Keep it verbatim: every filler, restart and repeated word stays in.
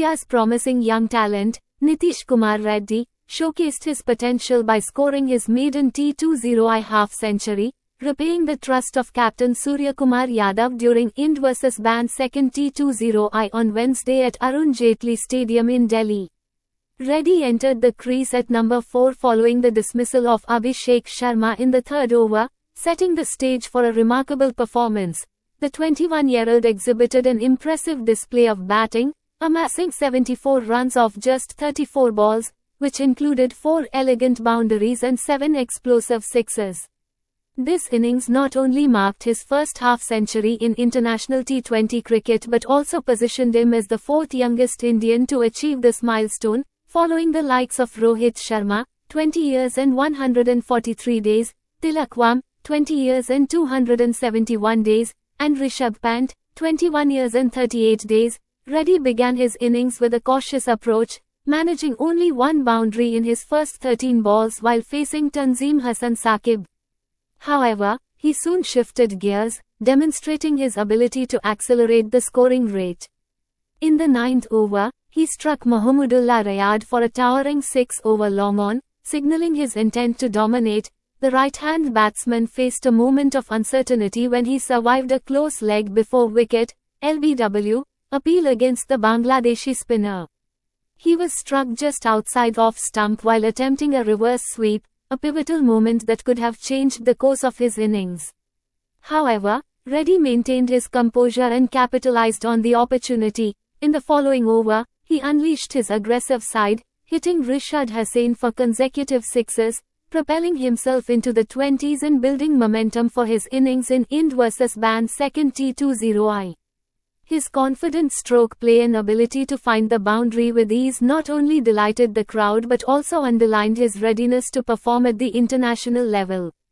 India's promising young talent, Nitish Kumar Reddy, showcased his potential by scoring his maiden T twenty I half-century, repaying the trust of captain Suryakumar Yadav during Ind versus Band's second T twenty I on Wednesday at Arun Jaitley Stadium in Delhi. Reddy entered the crease at number four following the dismissal of Abhishek Sharma in the third over, setting the stage for a remarkable performance. The twenty-one-year-old exhibited an impressive display of batting, amassing seventy-four runs off just thirty-four balls, which included four elegant boundaries and seven explosive sixes. This innings not only marked his first half-century in international T twenty cricket but also positioned him as the fourth youngest Indian to achieve this milestone, following the likes of Rohit Sharma, twenty years and one hundred forty-three days, Tilak Worma, twenty years and two hundred seventy-one days, and Rishabh Pant, twenty-one years and thirty-eight days. Reddy began his innings with a cautious approach, managing only one boundary in his first thirteen balls while facing Tanzim Hassan Saqib. However, he soon shifted gears, demonstrating his ability to accelerate the scoring rate. In the ninth over, he struck Mahmudullah Rayad for a towering six over long on, signaling his intent to dominate. The right-hand batsman faced a moment of uncertainty when he survived a close leg before wicket, L B W, appeal against the Bangladeshi spinner. He was struck just outside off stump while attempting a reverse sweep, a pivotal moment that could have changed the course of his innings. However, Reddy maintained his composure and capitalized on the opportunity. In the following over, he unleashed his aggressive side, hitting Rishad Hussain for consecutive sixes, propelling himself into the twenties and building momentum for his innings in Ind versus Band's second T twenty I. His confident stroke play and ability to find the boundary with ease not only delighted the crowd but also underlined his readiness to perform at the international level.